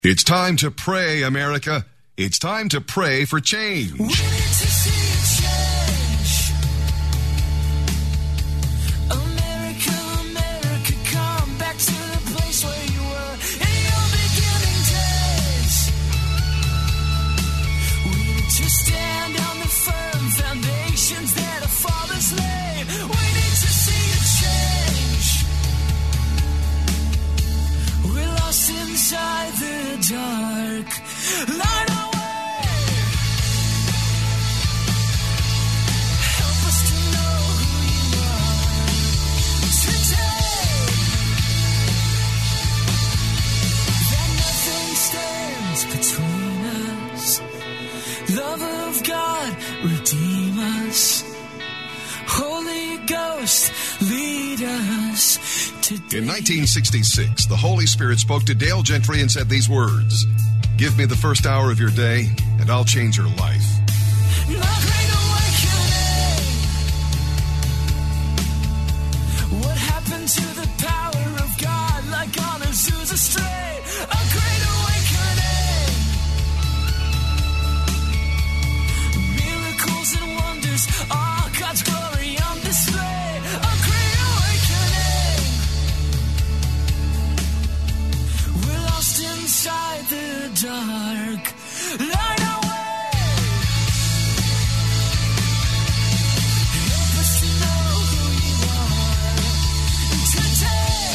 It's time to pray, America. It's time to pray for change. We need to see change. America, America, come back to the place where you were in your beginning days. We need to stand on the firm foundations that our fathers laid. We need to see a change. We're lost inside the dark. Light our way. Help us to know who you are today. That nothing stands between us. Love of God, redeem us. Holy Ghost, lead us today. In 1966, the Holy Spirit spoke to Dale Gentry and said these words: "Give me the first hour of your day, and I'll change your life." The Great Awakening. What happened to the power of God, like on Azusa Strait? A Great Awakening. Miracles and wonders, all God's glory on display. A Great Awakening. We're lost inside the dark. Light our way. Help us to know who you are today.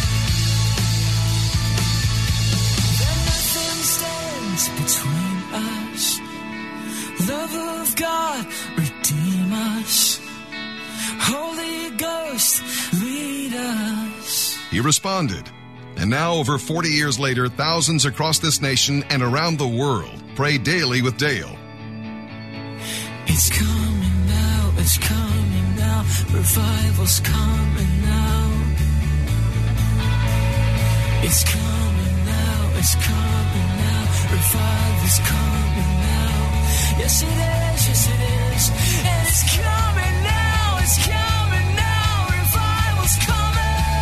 That nothing stands between us. Love of God, redeem us. Holy Ghost, lead us. He responded. And now, over 40 years later, thousands across this nation and around the world pray daily with Dale. It's coming now, it's coming now. Revival's coming now. It's coming now, it's coming now. Revival's coming now. Yes, it is, yes, it is. And it's coming now, it's coming now. Revival's coming.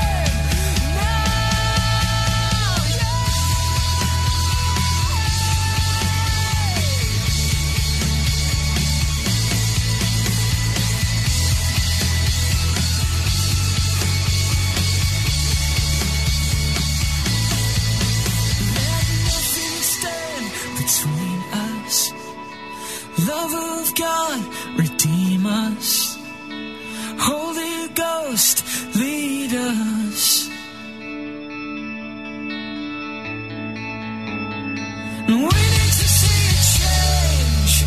Love of God, redeem us. Holy Ghost, lead us. We need to see a change.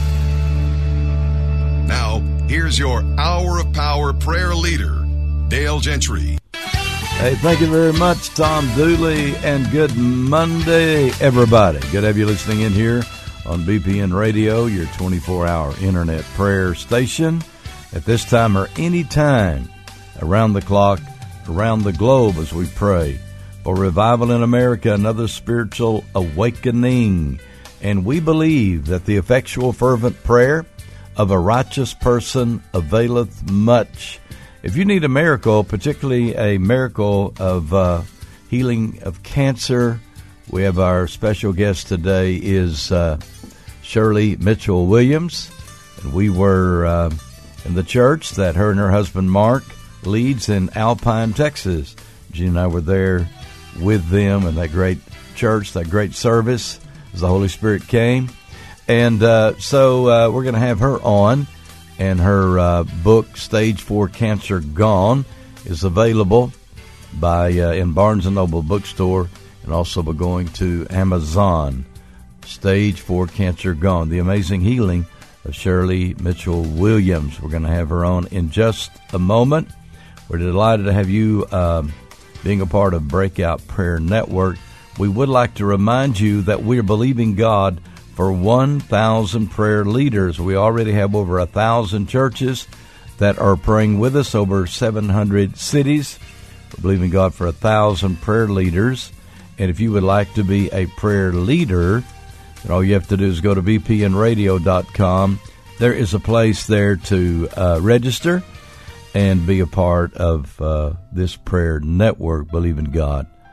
Now, here's your Hour of Power prayer leader, Dale Gentry. Hey, thank you very much, Tom Dooley, and good Monday, everybody. Good to have you listening in here on BPN Radio, your 24-hour internet prayer station. At this time or any time, around the clock, around the globe as we pray for revival in America, another spiritual awakening. And we believe that the effectual fervent prayer of a righteous person availeth much. If you need a miracle, particularly a miracle of healing of cancer, we have our special guest today is Shirley Mitchell Williams. And we were in the church that her and her husband Mark leads in Alpine, Texas. Gene and I were there with them in that great church, that great service as the Holy Spirit came. And so we're going to have her on. And her book, Stage 4 Cancer Gone, is available by in Barnes & Noble bookstore, and also by going to Amazon. Stage 4 Cancer Gone, the amazing healing of Shirley Mitchell Williams. We're going to have her on in just a moment. We're delighted to have you being a part of Breakout Prayer Network. We would like to remind you that we are believing God for 1,000 prayer leaders. We already have over 1,000 churches that are praying with us, over 700 cities. We're believing God for 1,000 prayer leaders. And if you would like to be a prayer leader, then all you have to do is go to bpnradio.com. There is a place there to register and be a part of this prayer network, believing God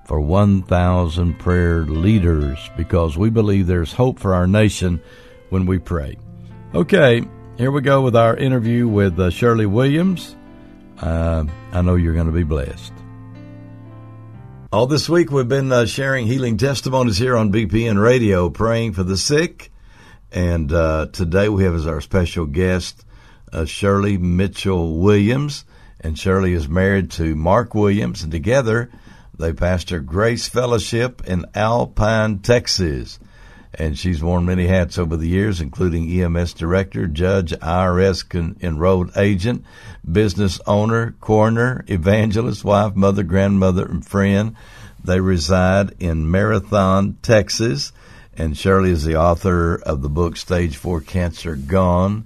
for 1,000 prayer leaders, because we believe there's hope for our nation when we pray. Okay, here we go with our interview with Shirley Williams. I know you're going to be blessed. All this week we've been sharing healing testimonies here on BPN Radio, praying for the sick. And today we have as our special guest Shirley Mitchell Williams. And Shirley is married to Mark Williams, and together they pastor Grace Fellowship in Alpine, Texas. And she's worn many hats over the years, including EMS director, judge, IRS enrolled agent, business owner, coroner, evangelist, wife, mother, grandmother, and friend. They reside in Marathon, Texas. And Shirley is the author of the book Stage 4 Cancer Gone.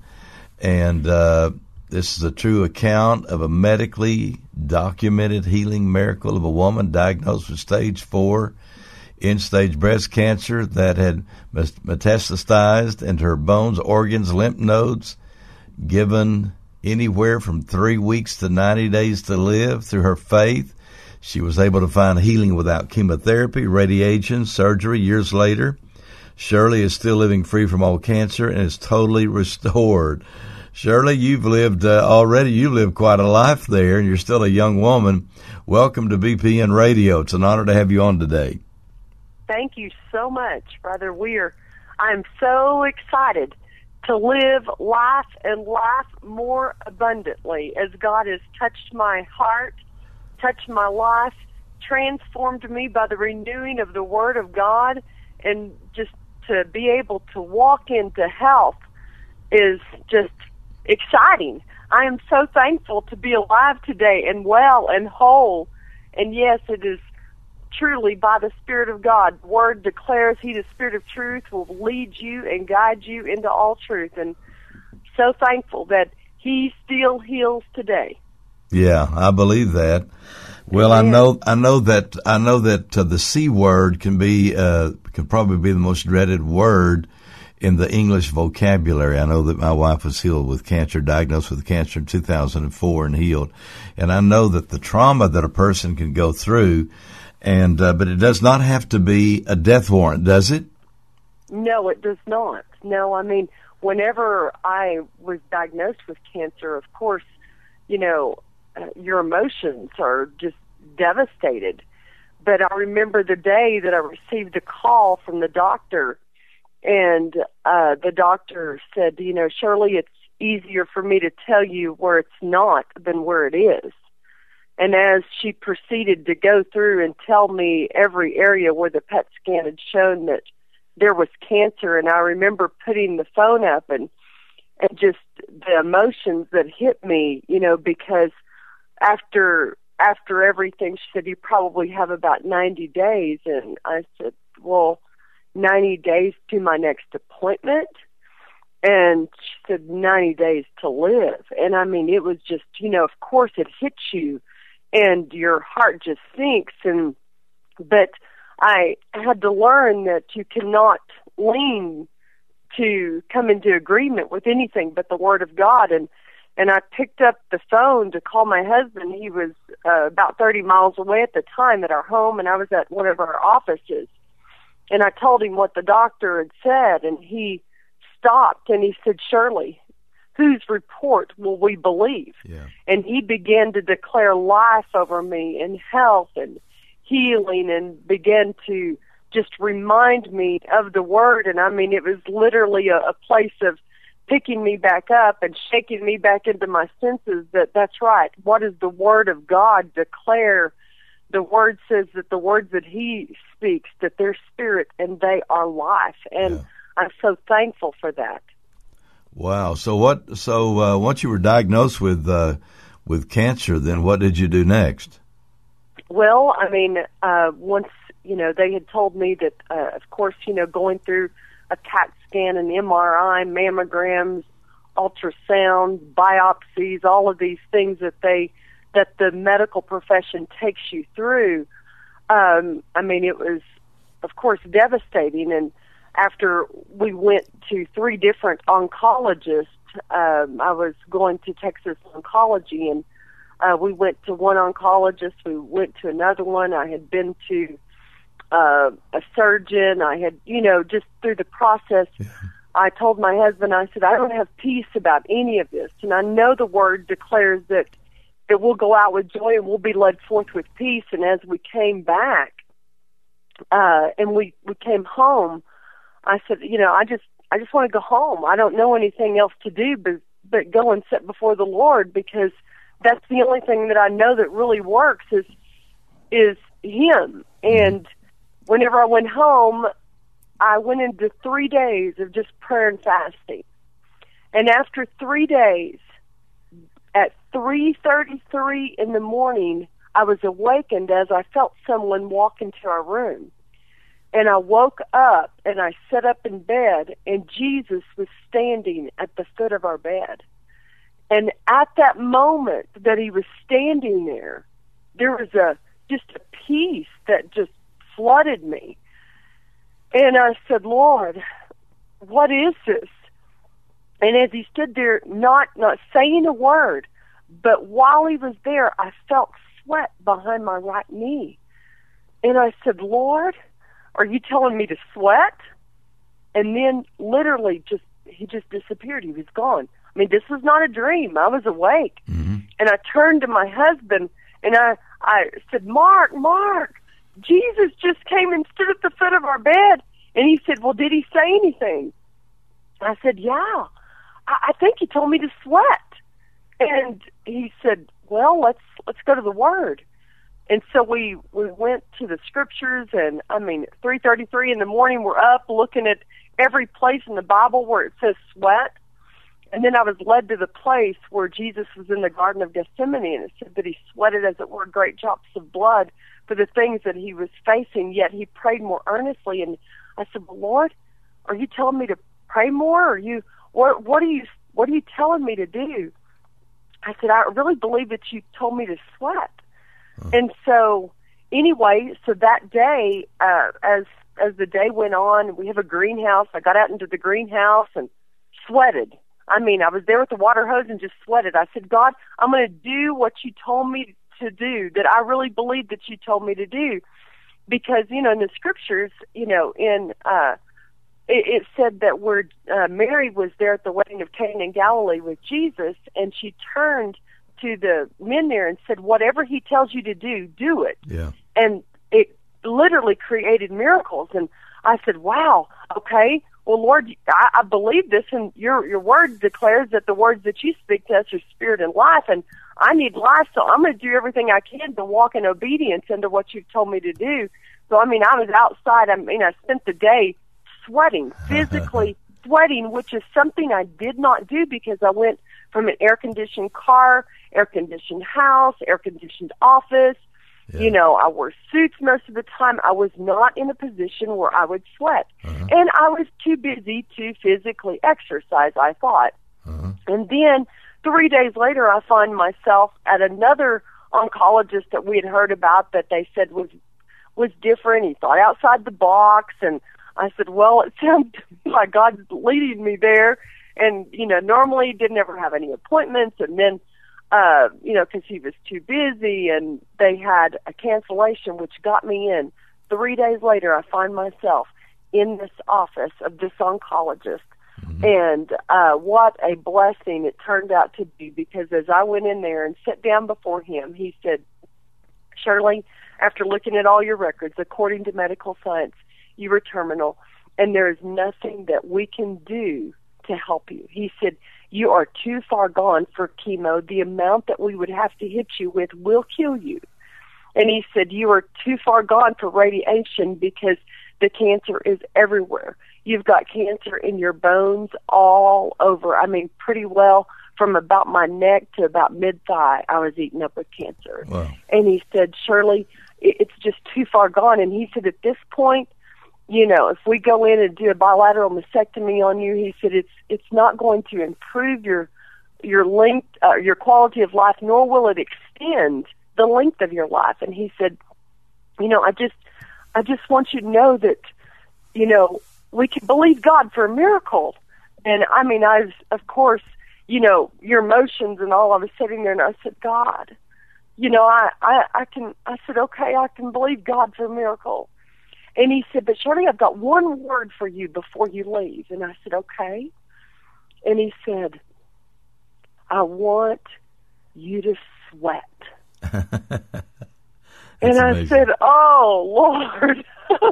And this is a true account of a medically documented healing miracle of a woman diagnosed with stage 4 end-stage breast cancer that had metastasized into her bones, organs, lymph nodes, given anywhere from 3 weeks to 90 days to live. Through her faith, she was able to find healing without chemotherapy, radiation, surgery. Years later, Shirley is still living free from all cancer and is totally restored. Shirley, you've lived quite a life there, and you're still a young woman. Welcome to BPN Radio. It's an honor to have you on today. Thank you so much, brother. I'm so excited to live life and life more abundantly as God has touched my heart, touched my life, transformed me by the renewing of the Word of God, and just to be able to walk into health is just exciting. I am so thankful to be alive today and well and whole. And yes, it is truly by the Spirit of God. The Word declares He, the Spirit of truth, will lead you and guide you into all truth. And so thankful that He still heals today. Yeah, I believe that. Well, I know that the C word can probably be the most dreaded word in the English vocabulary. I know that my wife was healed with cancer, diagnosed with cancer in 2004 and healed. And I know that the trauma that a person can go through, and but it does not have to be a death warrant, does it? No, it does not. No, I mean, whenever I was diagnosed with cancer, of course, your emotions are just devastated. But I remember the day that I received a call from the doctor, and the doctor said, Shirley, it's easier for me to tell you where it's not than where it is. And as she proceeded to go through and tell me every area where the PET scan had shown that there was cancer, and I remember putting the phone up and just the emotions that hit me, because after everything, she said, you probably have about 90 days. And I said, well, 90 days to my next appointment? And she said, 90 days to live. And I mean, it was just, of course it hits you and your heart just sinks. But I had to learn that you cannot lean to come into agreement with anything but the Word of God. And I picked up the phone to call my husband. He was about 30 miles away at the time at our home, and I was at one of our offices. And I told him what the doctor had said, and he stopped and he said, Shirley, whose report will we believe? Yeah. And he began to declare life over me and health and healing, and began to just remind me of the Word. And I mean, it was literally a place of picking me back up and shaking me back into my senses that's right. What does the Word of God declare? The Word says that the words that He speaks, that they're spirit and they are life. And I'm so thankful for that. Wow. So once you were diagnosed with cancer, then what did you do next? Well, I mean, once, they had told me that, of course, going through a CAT scan, an MRI, mammograms, ultrasound, biopsies, all of these things that the medical profession takes you through. I mean, it was, of course, devastating. And after we went to 3 different oncologists, I was going to Texas Oncology, and we went to one oncologist, we went to another one. I had been to a surgeon. I had, just through the process, I told my husband, I said, I don't have peace about any of this. And I know the word declares that we'll go out with joy and we'll be led forth with peace. And as we came back, and we came home, I said, I just want to go home. I don't know anything else to do but go and sit before the Lord, because that's the only thing that I know that really works is Him. And whenever I went home, I went into 3 days of just prayer and fasting. And after 3 days, at 3:33 in the morning, I was awakened as I felt someone walk into our room. And I woke up and I sat up in bed, and Jesus was standing at the foot of our bed. And at that moment that He was standing there was just a peace that just flooded me. And I said, Lord, what is this? And as He stood there, not saying a word, but while He was there, I felt sweat behind my right knee. And I said, Lord, are you telling me to sweat? And then literally He just disappeared. He was gone. I mean, this was not a dream. I was awake. Mm-hmm. And I turned to my husband and I said, Mark, Jesus just came and stood at the foot of our bed. And he said, well, did He say anything? I said, yeah, I think He told me to sweat. And he said, well, let's go to the Word. And so we went to the Scriptures, and 3:33 in the morning, we're up looking at every place in the Bible where it says sweat. And then I was led to the place where Jesus was in the Garden of Gethsemane, and it said that He sweated, as it were, great drops of blood for the things that He was facing, yet He prayed more earnestly. And I said, well, Lord, are you telling me to pray more? What are you telling me to do? I said, I really believe that You told me to sweat. And so, anyway, that day, as the day went on, we have a greenhouse. I got out into the greenhouse and sweated. I was there with the water hose and just sweated. I said, God, I'm going to do what You told me to do, that I really believe that You told me to do. Because, in the Scriptures, it said that where Mary was there at the wedding of Cana in Galilee with Jesus, and she turned to the men there and said, whatever He tells you to do, do it. Yeah. And it literally created miracles. And I said, wow, okay, well, Lord, I believe this, and your word declares that the words that You speak to us are spirit and life, and I need life, so I'm going to do everything I can to walk in obedience into what You've told me to do. So, I was outside. I spent the day sweating, physically sweating, which is something I did not do, because I went from an air-conditioned car, air-conditioned house, air-conditioned office. Yeah. I wore suits most of the time. I was not in a position where I would sweat. Uh-huh. And I was too busy to physically exercise, I thought. Uh-huh. And then 3 days later, I find myself at another oncologist that we had heard about that they said was different. He thought outside the box. And I said, well, it sounds like God's leading me there. And, normally He didn't ever have any appointments. And then, because He was too busy, and they had a cancellation, which got me in. 3 days later, I find myself in this office of this oncologist. Mm-hmm. And what a blessing it turned out to be, because as I went in there and sat down before him, he said, Shirley, after looking at all your records, according to medical science, you were terminal, and there is nothing that we can do to help you. He said, you are too far gone for chemo. The amount that we would have to hit you with will kill you. And he said, you are too far gone for radiation, because the cancer is everywhere. You've got cancer in your bones all over. Pretty well from about my neck to about mid-thigh, I was eaten up with cancer. Wow. And he said, Shirley, it's just too far gone. And he said, at this point, if we go in and do a bilateral mastectomy on you, he said, it's not going to improve your length, your quality of life, nor will it extend the length of your life. And he said, I just want you to know that, we can believe God for a miracle. And I was, of course, your emotions and all. I was sitting there and I said, God, I said, okay, I can believe God for a miracle. And he said, but Shirley, I've got one word for you before you leave. And I said, okay. And he said, I want you to sweat. And I amazing. said, oh, Lord.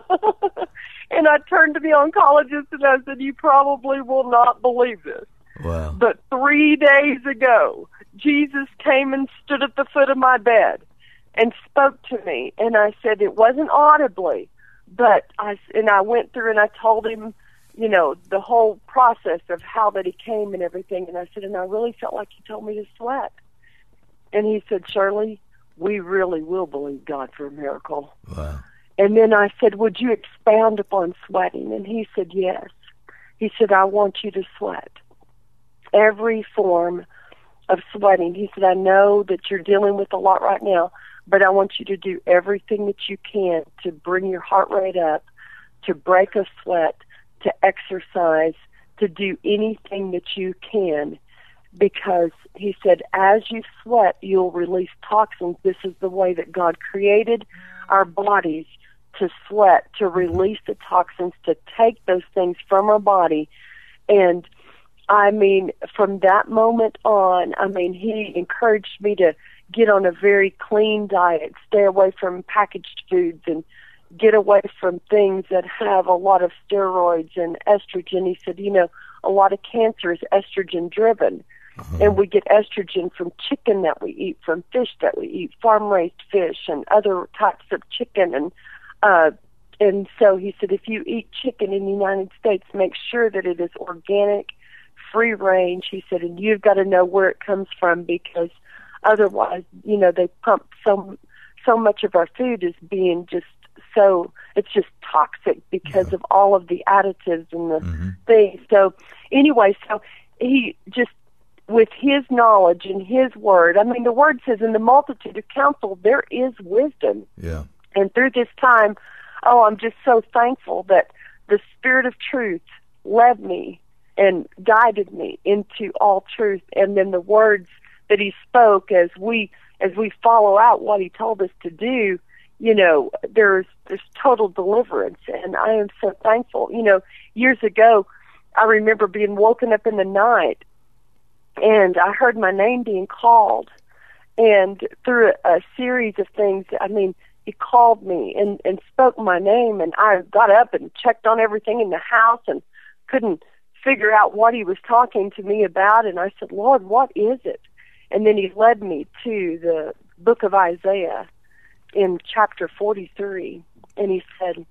And I turned to the oncologist and I said, you probably will not believe this. Wow. But 3 days ago, Jesus came and stood at the foot of my bed and spoke to me. And I said, it wasn't audibly, but I went through and I told him, you know, the whole process of how that he came and everything. And I said, and I really felt like he told me to sweat. And he said, Shirley, we really will believe God for a miracle. Wow. And then I said, would you expound upon sweating? And he said, yes. He said, I want you to sweat. Every form of sweating. He said, I know that you're dealing with a lot right now, but I want you to do everything that you can to bring your heart rate up, to break a sweat, to exercise, to do anything that you can. Because he said, as you sweat, you'll release toxins. This is the way that God created our bodies, to sweat, to release the toxins, to take those things from our body. And I mean, from that moment on, I mean, he encouraged me to get on a very clean diet, stay away from packaged foods, and get away from things that have a lot of steroids and estrogen. He said, you know, a lot of cancer is estrogen driven. And we get estrogen from chicken that we eat, from fish that we eat, farm-raised fish and other types of chicken. And so he said, if you eat chicken in the United States, make sure that it is organic, free range. He said, and you've got to know where it comes from, because otherwise, you know, they pump so much of our food is being just so, it's just toxic because of all of the additives and the things. So anyway, so he just, with his knowledge and his word, I mean, the word says, in the multitude of counsel, there is wisdom. Yeah. And through this time, I'm just so thankful that the Spirit of truth led me and guided me into all truth. And then the words that he spoke as we follow out what he told us to do, you know, there's total deliverance. And I am so thankful. You know, years ago, I remember being woken up in the night, and I heard my name being called. And through a series of things, I mean, he called me and spoke my name, and I got up and checked on everything in the house and couldn't figure out what he was talking to me about. And I said, Lord, what is it? And then he led me to the book of Isaiah in chapter 43. And he said,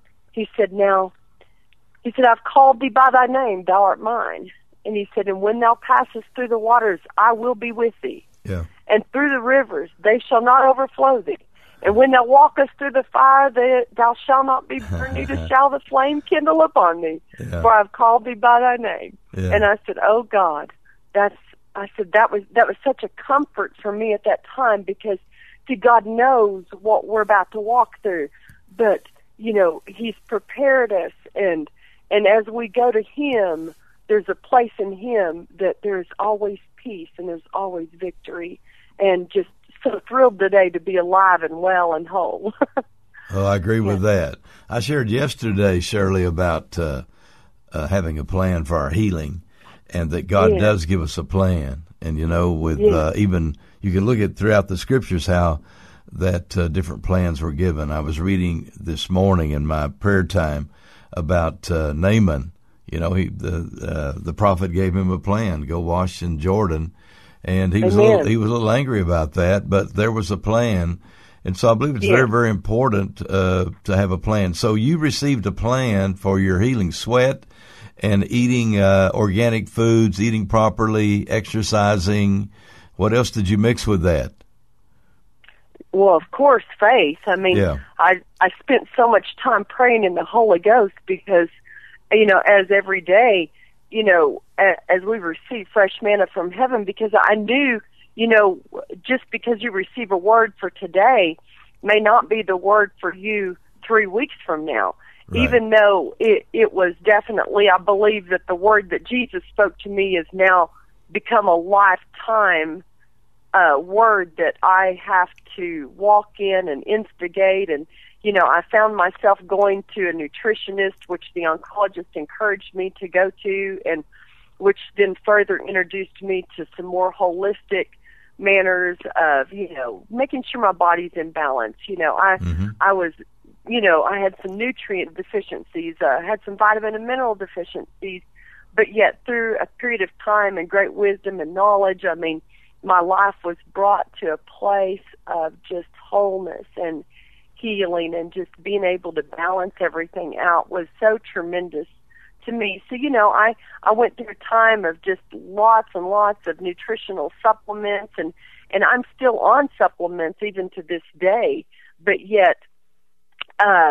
I've called thee by thy name, thou art mine. And he said, and when thou passest through the waters, I will be with thee. Yeah. And through the rivers, they shall not overflow thee. And when thou walkest through the fire, thou shalt not be burned, neither shall the flame kindle upon thee. Yeah. For I have called thee by thy name. Yeah. And I said, oh God, that was such a comfort for me at that time, because see, God knows what we're about to walk through. But, you know, he's prepared us, and as we go to him, there's a place in him that there's always peace and there's always victory. And just so thrilled today to be alive and well and whole. Oh, I agree with that. I shared yesterday, Shirley, about having a plan for our healing, and that God does give us a plan. And, you know, with even, you can look at throughout the scriptures how that different plans were given. I was reading this morning in my prayer time about Naaman. You know, the prophet gave him a plan: go wash in Jordan, and he was a little angry about that, but there was a plan, and so I believe it's very, very important to have a plan. So you received a plan for your healing: sweat and eating organic foods, eating properly, exercising. What else did you mix with that? Well, of course, faith. I mean, I spent so much time praying in the Holy Ghost, because, you know, as every day, you know, as we receive fresh manna from heaven, because I knew, you know, just because you receive a word for today may not be the word for you 3 weeks from now. Right. Even though it was definitely, I believe that the word that Jesus spoke to me has now become a lifetime word that I have to walk in and instigate. And, I found myself going to a nutritionist, which the oncologist encouraged me to go to, and which then further introduced me to some more holistic manners of, making sure my body's in balance. I was, I had some nutrient deficiencies, had some vitamin and mineral deficiencies, but yet through a period of time and great wisdom and knowledge, my life was brought to a place of just wholeness and healing, and just being able to balance everything out was so tremendous to me. So, I went through a time of just lots and lots of nutritional supplements, and I'm still on supplements even to this day, but yet, I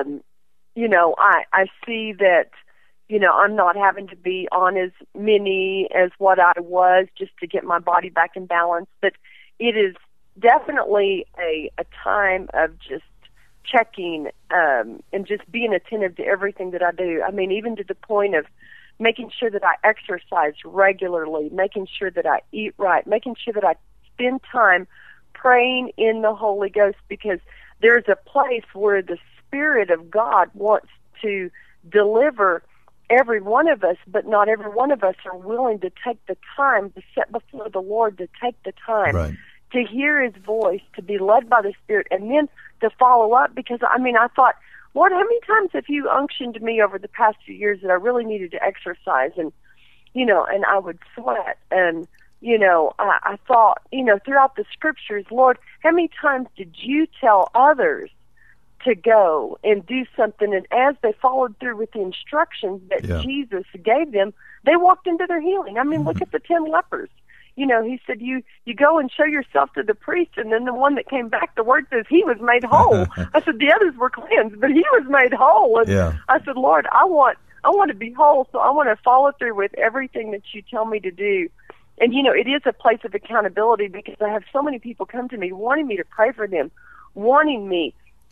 see that, I'm not having to be on as many as what I was just to get my body back in balance, but it is definitely a time of just checking and just being attentive to everything that I do. Even to the point of making sure that I exercise regularly, making sure that I eat right, making sure that I spend time praying in the Holy Ghost, because there's a place where the Spirit of God wants to deliver every one of us, but not every one of us are willing to take the time to sit before the Lord, to take the time to hear His voice, to be led by the Spirit, and then to follow up. Because, I thought, Lord, how many times have you unctioned me over the past few years that I really needed to exercise? And, and I would sweat. And, I thought, throughout the Scriptures, Lord, how many times did you tell others to go and do something, and as they followed through with the instructions that Jesus gave them, they walked into their healing? Look at the 10 lepers. He said, you go and show yourself to the priest, and then the one that came back, the word says he was made whole. I said, the others were cleansed, but he was made whole. And I said, Lord, I want to be whole, so I want to follow through with everything that you tell me to do. And, it is a place of accountability, because I have so many people come to me wanting me to pray for them, wanting me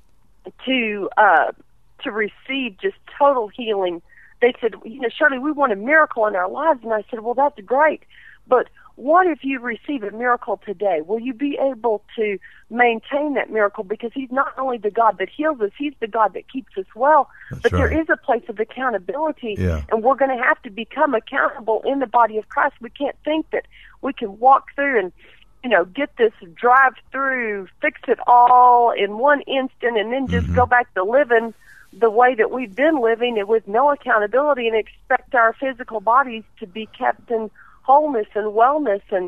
to receive just total healing. They said, Shirley, we want a miracle in our lives. And I said, well, that's great, but what if you receive a miracle today? Will you be able to maintain that miracle? Because He's not only the God that heals us, He's the God that keeps us well. But there is a place of accountability, and we're going to have to become accountable in the body of Christ. We can't think that we can walk through and, get this drive-through, fix it all in one instant, and then just go back to living the way that we've been living, and with no accountability, and expect our physical bodies to be kept in wholeness and wellness. And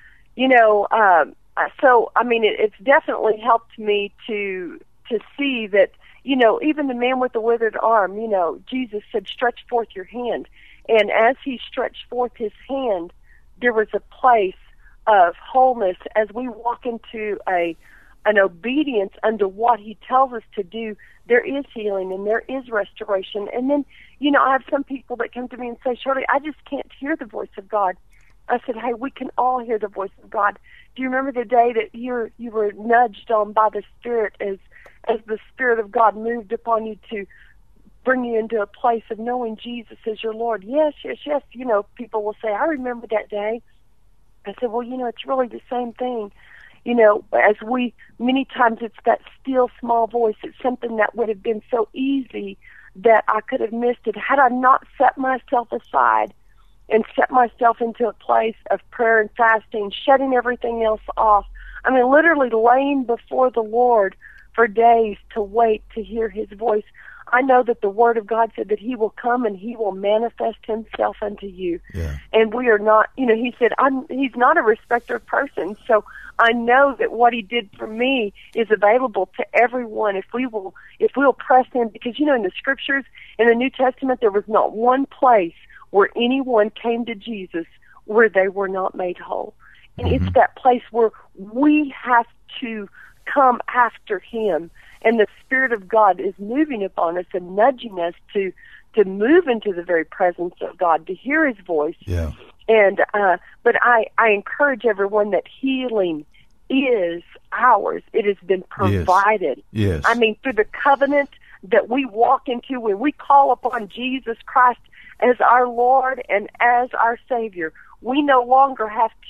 it's definitely helped me to see that, even the man with the withered arm, Jesus said, stretch forth your hand, and as he stretched forth his hand, there was a place of wholeness. As we walk into an obedience unto what he tells us to do, there is healing and there is restoration. And then, I have some people that come to me and say, Shirley, I just can't hear the voice of God. I said, hey, we can all hear the voice of God. Do you remember the day that you were nudged on by the Spirit as the Spirit of God moved upon you to bring you into a place of knowing Jesus as your Lord? Yes. People will say, I remember that day. I said, well, it's really the same thing. As many times it's that still small voice. It's something that would have been so easy that I could have missed it had I not set myself aside and set myself into a place of prayer and fasting, shutting everything else off. Literally laying before the Lord for days to wait to hear His voice. I know that the Word of God said that He will come and He will manifest Himself unto you. Yeah. And we are not, He said, He's not a respecter of persons. So I know that what He did for me is available to everyone if we'll press in. Because, in the Scriptures, in the New Testament, there was not one place where anyone came to Jesus where they were not made whole. And it's that place where we have to come after Him. And the Spirit of God is moving upon us and nudging us to move into the very presence of God, to hear His voice. Yeah. And but I encourage everyone that healing is ours. It has been provided. Yes. Through the covenant that we walk into when we call upon Jesus Christ as our Lord and as our Savior, we no longer have to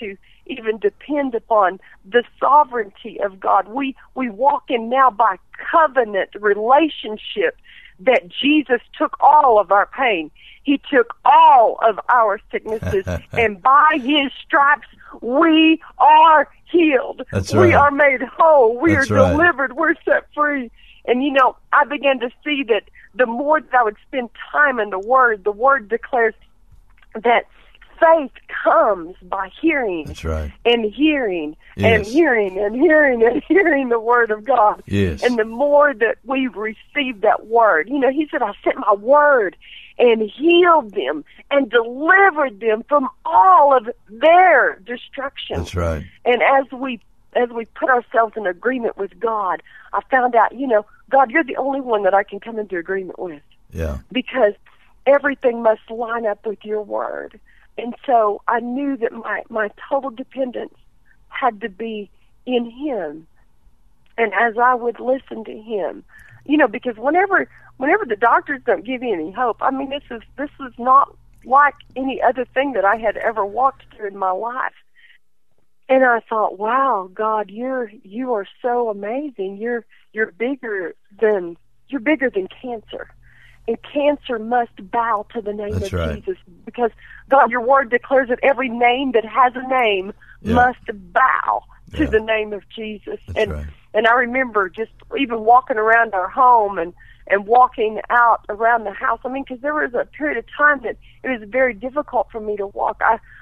even depend upon the sovereignty of God. We walk in now by covenant relationship that Jesus took all of our pain. He took all of our sicknesses, and by his stripes we are healed. That's We right. are made whole. We That's are right. delivered. We're set free. And, I began to see that the more that I would spend time in the Word declares that faith comes by hearing. That's right. And hearing, Yes. and hearing, and hearing, and hearing the Word of God. Yes. And the more that we receive that Word, he said, I sent my Word and healed them and delivered them from all of their destruction. That's right. And as we put ourselves in agreement with God, I found out, God, you're the only one that I can come into agreement with, Yeah. because everything must line up with your Word. And so I knew that my total dependence had to be in him. And as I would listen to him, because whenever the doctors don't give you any hope, I mean, this is not like any other thing that I had ever walked through in my life. And I thought, wow, God, you are so amazing. You're bigger than cancer. And cancer must bow to the name That's of right. Jesus, because God, your Word declares that every name that has a name must bow to Yeah. the name of Jesus. That's right. And I remember just even walking around our home and walking out around the house. I mean, because there was a period of time that it was very difficult for me to walk.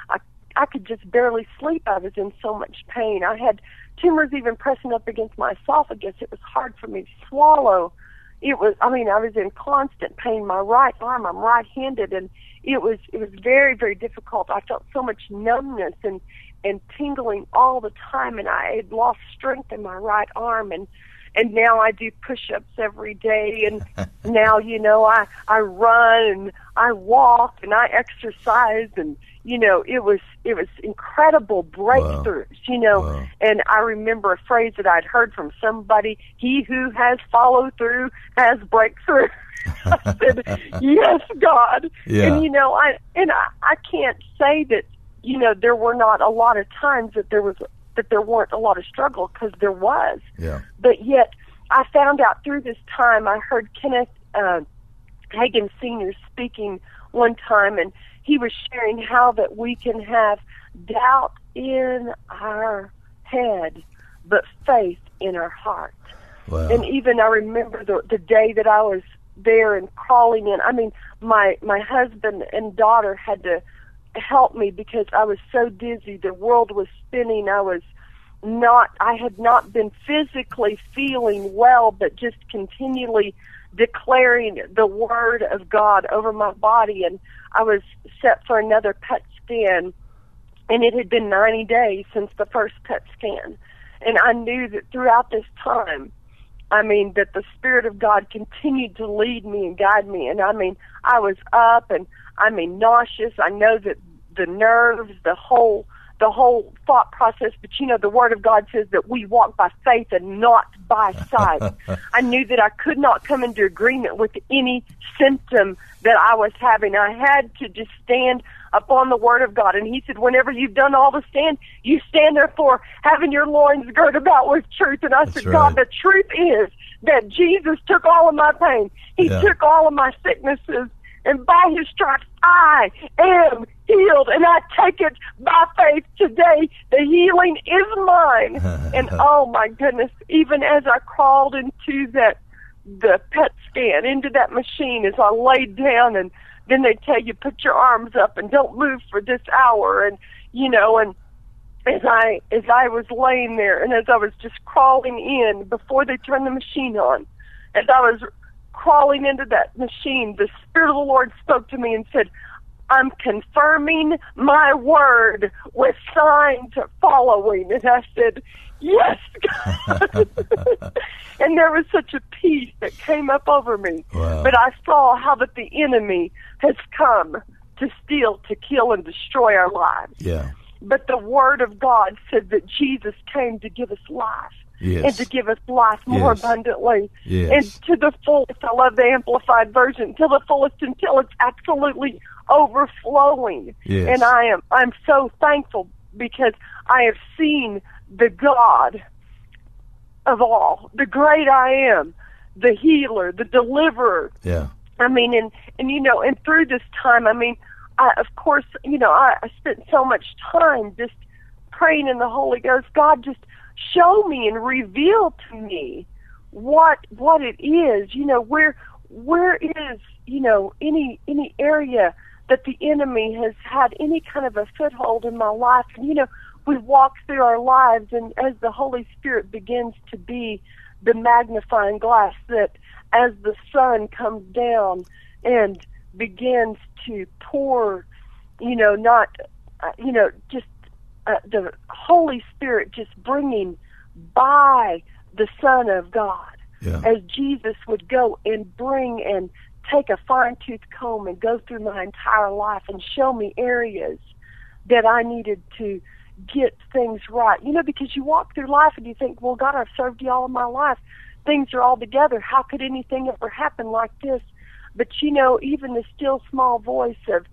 I could just barely sleep. I was in so much pain. I had tumors even pressing up against my esophagus. It was hard for me to swallow. I was in constant pain. My right arm, I'm right-handed, and it was very, very difficult. I felt so much numbness and tingling all the time, and I had lost strength in my right arm, and now I do push-ups every day, and now, I run and I walk and I exercise, and it was incredible breakthroughs, Wow. And I remember a phrase that I'd heard from somebody: he who has followed through has breakthrough. I said, yes, God. Yeah. And I can't say that, there were not a lot of times that there weren't a lot of struggle, because there was. Yeah. But yet, I found out through this time, I heard Kenneth Hagin Sr. speaking one time, and he was sharing how that we can have doubt in our head, but faith in our heart. Wow. And even I remember the day that I was there and crawling in. I mean, my husband and daughter had to help me because I was so dizzy. The world was spinning. I had not been physically feeling well, but just continually declaring the Word of God over my body. And I was set for another PET scan, and it had been 90 days since the first PET scan. And I knew that throughout this time, that the Spirit of God continued to lead me and guide me. And I was up and nauseous. I know that the nerves, the whole thought process, but the Word of God says that we walk by faith and not by sight. I knew that I could not come into agreement with any symptom that I was having. I had to just stand upon the Word of God. And he said, whenever you've done all to stand, you stand therefore having your loins girt about with truth. And I said, right. God, the truth is that Jesus took all of my pain. He took all of my sicknesses. And by his stripes, I am healed. And I take it by faith today. The healing is mine. And oh my goodness, even as I crawled into the PET scan, into that machine, as I laid down, and then they tell you, put your arms up and don't move for this hour. And, and as I was laying there, and as I was just crawling in before they turned the machine on, as I was crawling into that machine, the Spirit of the Lord spoke to me and said, I'm confirming my word with signs following. And I said, yes, God. And there was such a peace that came up over me. Wow. But I saw how that the enemy has come to steal, to kill, and destroy our lives. Yeah. But the Word of God said that Jesus came to give us life. Yes. And to give us life more Yes. abundantly. Yes. And to the fullest. I love the Amplified Version. To the fullest, until it's absolutely overflowing. Yes. And I'm so thankful because I have seen the God of all, the great I am, the healer, the deliverer. Yeah. I mean, and you know, and through this time, I mean, of course, you know, I spent so much time just praying in the Holy Ghost. God, just show me and reveal to me what it is. You know, where is, you know, any area that the enemy has had any kind of a foothold in my life. And you know, we walk through our lives, and as the Holy Spirit begins to be the magnifying glass, that as the sun comes down and begins to pour, you know, not, you know, just the Holy Spirit just bringing by the Son of God, as Jesus would go and bring and take a fine-tooth comb and go through my entire life and show me areas that I needed to get things right. You know, because you walk through life and you think, well, God, I've served you all of my life. Things are all together. How could anything ever happen like this? But, you know, even the still small voice of,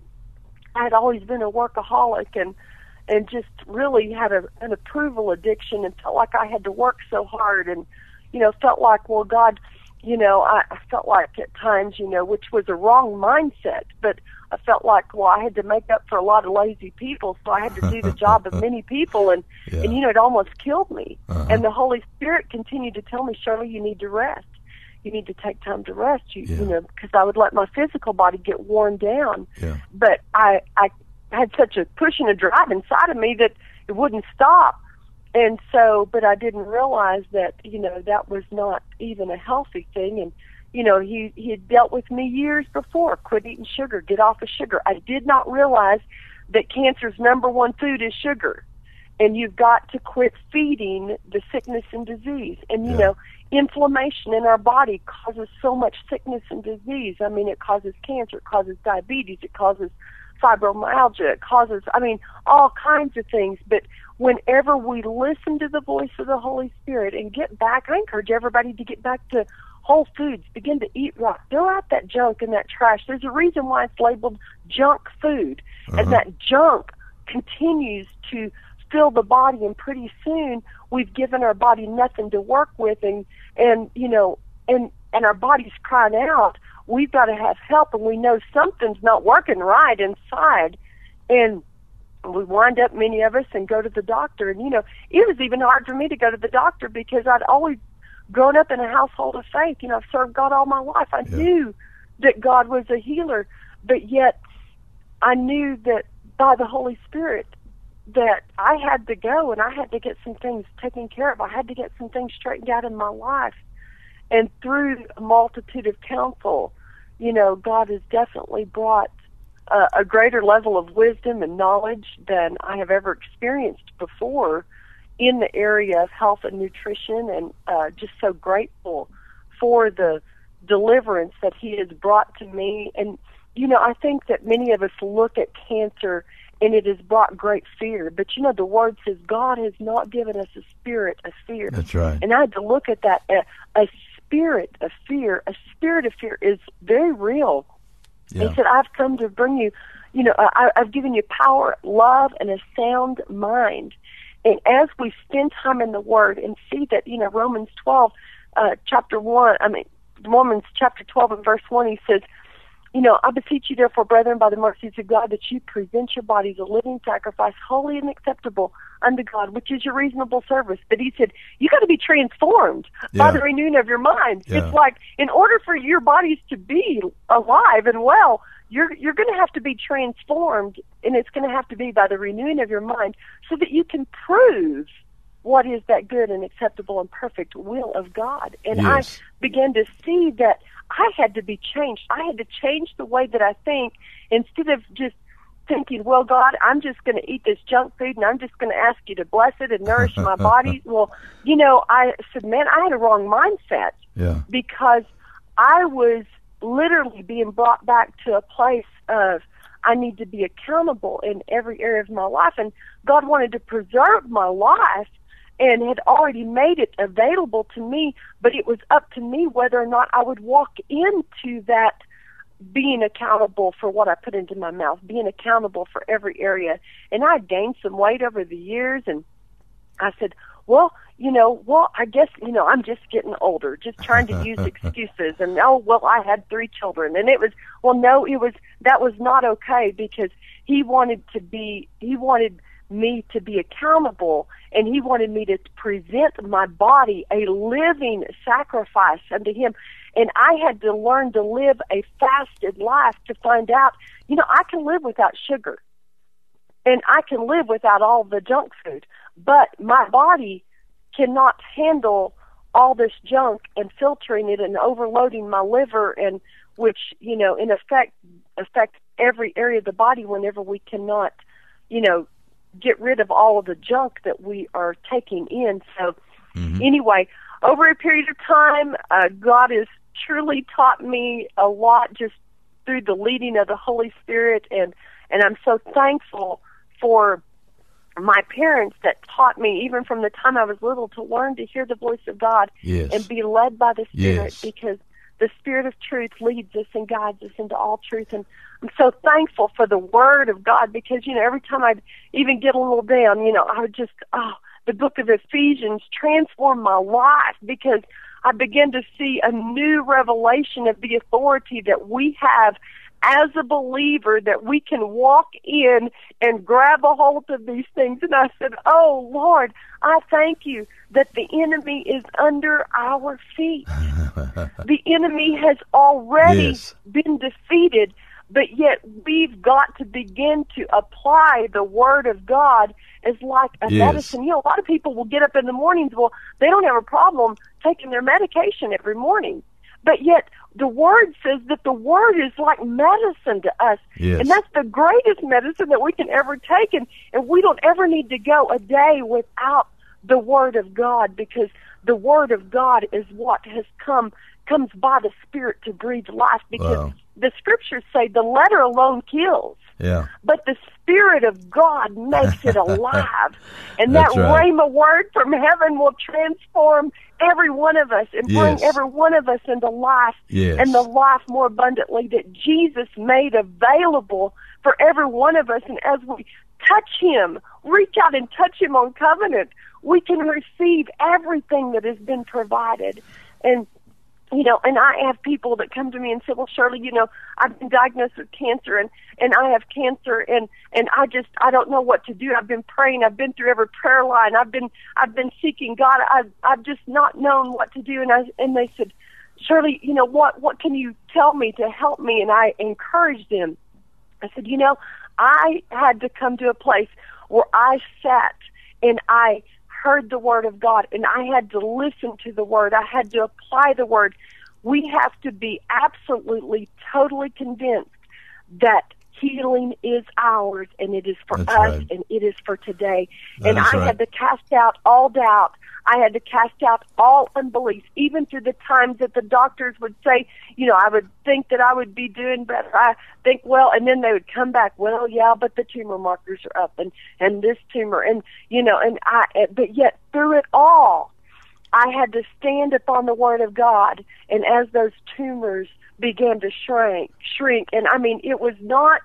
I had always been a workaholic and just really had an approval addiction and felt like I had to work so hard and, you know, felt like, well, God, you know, I felt like at times, you know, which was a wrong mindset, but I felt like, well, I had to make up for a lot of lazy people, so I had to do the job of many people, and you know, it almost killed me. And the Holy Spirit continued to tell me, Shirley, you need to rest. You need to take time to rest. You know, because I would let my physical body get worn down. But I had such a push and a drive inside of me that it wouldn't stop. And so, but I didn't realize that, you know, that was not even a healthy thing. And, you know, he had dealt with me years before. Quit eating sugar. Get off of sugar. I did not realize that cancer's number one food is sugar. And you've got to quit feeding the sickness and disease. And, you know, inflammation in our body causes so much sickness and disease. I mean, it causes cancer. It causes diabetes. It causes fibromyalgia. It causes, I mean, all kinds of things. But whenever we listen to the voice of the Holy Spirit and get back, I encourage everybody to get back to whole foods, begin to eat right, throw out that junk and that trash. There's a reason why it's labeled junk food, and that junk continues to fill the body, and pretty soon we've given our body nothing to work with, and you know, and our body's crying out, we've got to have help, and we know something's not working right inside, and we wind up, many of us, and go to the doctor. And, you know, it was even hard for me to go to the doctor because I'd always grown up in a household of faith. You know, I've served God all my life. I knew that God was a healer, but yet I knew that by the Holy Spirit that I had to go and I had to get some things taken care of. I had to get some things straightened out in my life. And through a multitude of counsel, you know, God has definitely brought a greater level of wisdom and knowledge than I have ever experienced before in the area of health and nutrition, and just so grateful for the deliverance that He has brought to me. And, you know, I think that many of us look at cancer and it has brought great fear. But, you know, the Word says God has not given us a spirit of fear. That's right. And I had to look at that. A spirit of fear is very real. He said, I've come to bring you, you know, I've given you power, love, and a sound mind. And as we spend time in the Word and see that, you know, Romans chapter 12 and verse 1, he says, you know, I beseech you therefore, brethren, by the mercies of God, that you present your bodies a living sacrifice, holy and acceptable unto God, which is your reasonable service. But he said, you got to be transformed by the renewing of your mind. It's like, in order for your bodies to be alive and well, you're going to have to be transformed, and it's going to have to be by the renewing of your mind, so that you can prove what is that good and acceptable and perfect will of God. And I began to see that I had to be changed. I had to change the way that I think, instead of just thinking, well, God, I'm just going to eat this junk food and I'm just going to ask you to bless it and nourish my body. Well, you know, I said, man, I had a wrong mindset because I was literally being brought back to a place of, I need to be accountable in every area of my life. And God wanted to preserve my life and had already made it available to me, but it was up to me whether or not I would walk into that being accountable for what I put into my mouth, being accountable for every area. And I gained some weight over the years, and I said, well, I guess, I'm just getting older, just trying to use excuses. And, I had 3 children. And that was not okay, because he wanted me to be accountable, and he wanted me to present my body a living sacrifice unto him. And I had to learn to live a fasted life to find out, I can live without sugar, and I can live without all the junk food, but my body cannot handle all this junk and filtering it and overloading my liver, and which, in effect affect every area of the body whenever we cannot, get rid of all of the junk that we are taking in. So anyway, over a period of time, God has truly taught me a lot just through the leading of the Holy Spirit, and I'm so thankful for my parents that taught me, even from the time I was little, to learn to hear the voice of God and be led by the Spirit, because the Spirit of truth leads us and guides us into all truth. And I'm so thankful for the Word of God, because, every time I'd even get a little down, I would just, the book of Ephesians transformed my life, because I began to see a new revelation of the authority that we have as a believer, that we can walk in and grab a hold of these things. And I said, oh, Lord, I thank you that the enemy is under our feet. The enemy has already been defeated, but yet we've got to begin to apply the Word of God as like a medicine. A lot of people will get up in the mornings, they don't have a problem taking their medication every morning. But yet the Word says that the Word is like medicine to us. And that's the greatest medicine that we can ever take. And we don't ever need to go a day without the Word of God, because the Word of God is what comes by the Spirit to breathe life, because the Scriptures say the letter alone kills. But the Spirit of God makes it alive. And that Rhema word from heaven will transform every one of us and bring every one of us into life, and the life more abundantly that Jesus made available for every one of us. And as we touch Him, reach out and touch Him on covenant, we can receive everything that has been provided. And and I have people that come to me and say, well, Shirley, I've been diagnosed with cancer, and I have cancer, and I don't know what to do. I've been praying. I've been through every prayer line. I've been seeking God. I've just not known what to do. And they said, Shirley, what can you tell me to help me? And I encouraged them. I said, I had to come to a place where I sat and I heard the Word of God, and I had to listen to the Word. I had to apply the Word. We have to be absolutely, totally convinced that healing is ours, and it is for us, and it is for today. And I had to cast out all doubt. I had to cast out all unbelief, even through the times that the doctors would say, I would think that I would be doing better. I think, and then they would come back, but the tumor markers are up, and this tumor, but yet through it all, I had to stand upon the Word of God, and as those tumors began to shrink, and I mean, it was not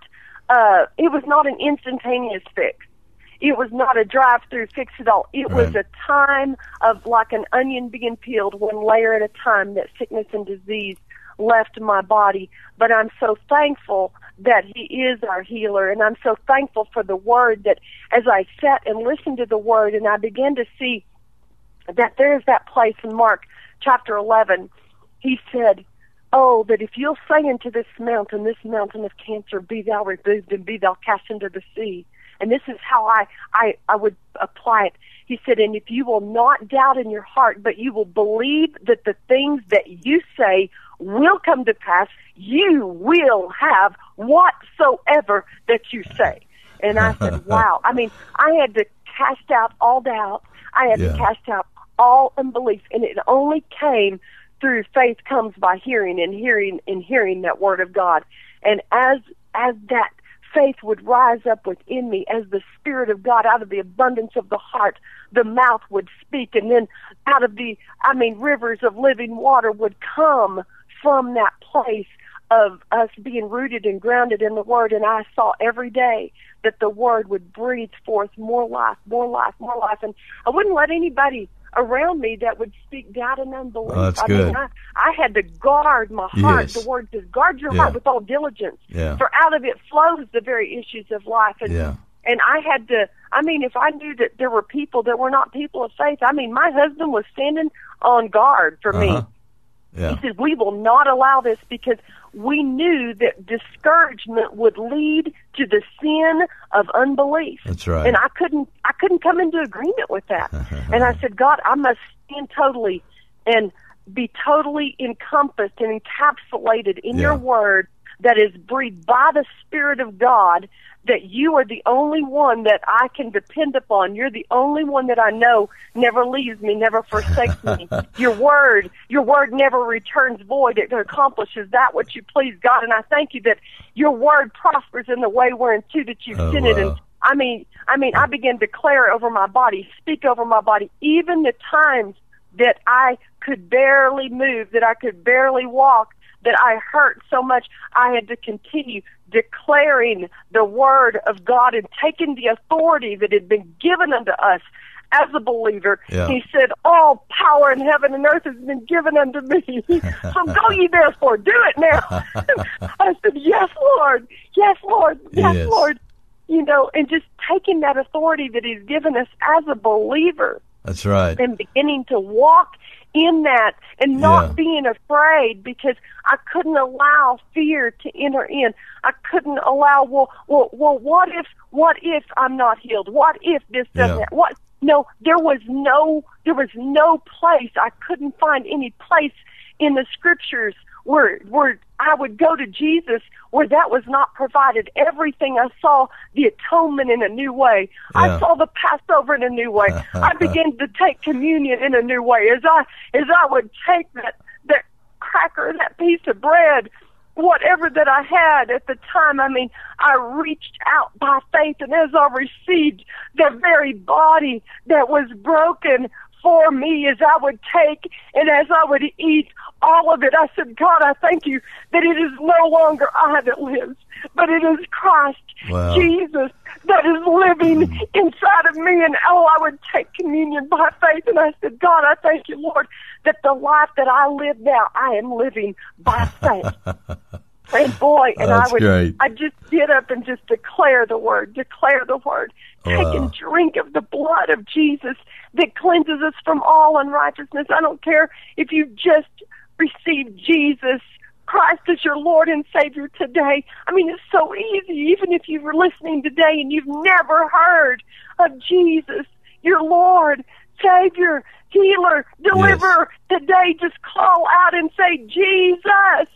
an instantaneous fix. It was not a drive-through fix-it-all. It was a time of, like an onion being peeled, one layer at a time, that sickness and disease left my body. But I'm so thankful that He is our healer, and I'm so thankful for the Word, that as I sat and listened to the Word, and I began to see that there is that place in Mark chapter 11, He said, that if you'll say unto this mountain of cancer, be thou removed and be thou cast into the sea. And this is how I would apply it. He said, and if you will not doubt in your heart, but you will believe that the things that you say will come to pass, you will have whatsoever that you say. And I said, wow. I mean, I had to cast out all doubt. I had to cast out all unbelief. And it only came through faith comes by hearing, and hearing that Word of God. And as that faith would rise up within me, as the Spirit of God, out of the abundance of the heart, the mouth would speak, and then out of rivers of living water would come from that place of us being rooted and grounded in the Word, and I saw every day that the Word would breathe forth more life, more life, more life, and I wouldn't let anybody around me that would speak doubt and unbelief. Oh, that's good. mean, I had to guard my heart. Yes. The Word says, guard your heart with all diligence, for out of it flows the very issues of life. And I had to, if I knew that there were people that were not people of faith, my husband was standing on guard for me. Yeah. He said, we will not allow this, because we knew that discouragement would lead to the sin of unbelief. That's right. And I couldn't come into agreement with that. And I said, God, I must stand totally and be totally encompassed and encapsulated in your Word that is breathed by the Spirit of God, that you are the only one that I can depend upon. You're the only one that I know never leaves me, never forsakes me. Your word never returns void. It accomplishes that which you please, God. And I thank you that your word prospers in the way whereunto that you've sent it. And I began to declare over my body, speak over my body, even the times that I could barely move, that I could barely walk, that I hurt so much, I had to continue declaring the word of God and taking the authority that had been given unto us as a believer. He said, all power in heaven and earth has been given unto me. So go ye therefore, do it now. I said, yes, Lord, yes, Lord, yes, Lord. And just taking that authority that he's given us as a believer. That's right. And beginning to walk in that and not being afraid, because I couldn't allow fear to enter in. I couldn't allow, what if I'm not healed? What if this doesn't happen? No, there was no place. I couldn't find any place in the scriptures where I would go to Jesus where that was not provided. Everything I saw, the atonement in a new way. I saw the Passover in a new way. I began to take communion in a new way. As I would take that cracker, that piece of bread, whatever that I had at the time, I reached out by faith, and as I received the very body that was broken for me, as I would take and as I would eat all of it, I said, God, I thank you that it is no longer I that lives, but it is Christ, Jesus, that is living inside of me. And I would take communion by faith, and I said, God, I thank you, Lord, that the life that I live now, I am living by faith. And boy, and I just get up and just declare the word. Take and drink of the blood of Jesus that cleanses us from all unrighteousness. I don't care if you just received Jesus Christ as your Lord and Savior today. It's so easy, even if you were listening today and you've never heard of Jesus, your Lord, Savior, healer, deliverer. Today, just call out and say, Jesus,